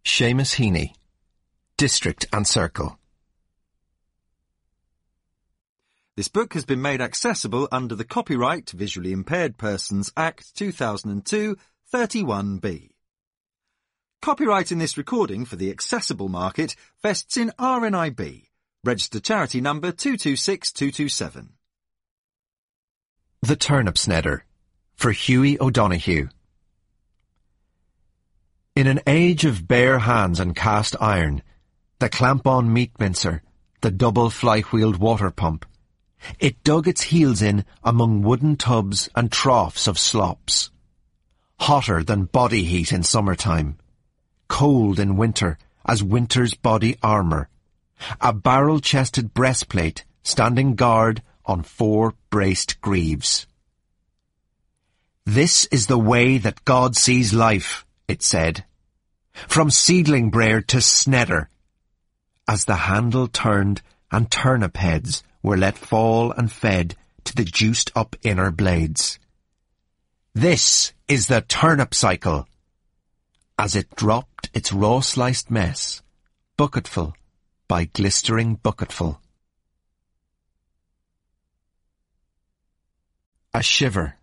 Seamus Heaney, District and Circle. This book has been made accessible under the Copyright to Visually Impaired Persons Act 2002, 31B. Copyright in this recording for the accessible market vests in RNIB, registered charity number 226227. The Turnip Snedder, for Hughie O'Donoghue. In an age of bare hands and cast iron, the clamp-on meat mincer, the double fly-wheeled water pump, it dug its heels in among wooden tubs and troughs of slops. Hotter than body heat in summertime, cold in winter as winter's body armour, a barrel-chested breastplate standing guard on 4 braced greaves. This is the way that God sees life, it said, from seedling brayer to snedder, as the handle turned and turnip heads were let fall and fed to the juiced-up inner blades. This is the turnip cycle, as it dropped its raw-sliced mess, bucketful by glistering bucketful. A shiver.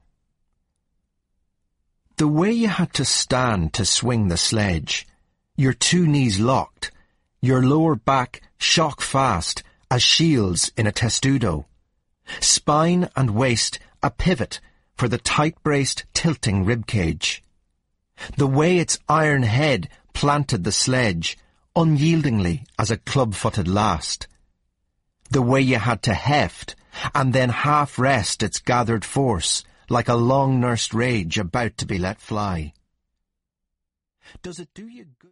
The way you had to stand to swing the sledge, your 2 knees locked, your lower back shock fast as shields in a testudo, spine and waist a pivot for the tight-braced tilting ribcage. The way its iron head planted the sledge, unyieldingly as a club-footed last. The way you had to heft and then half-rest its gathered force like a long-nursed rage about to be let fly. Does it do you good?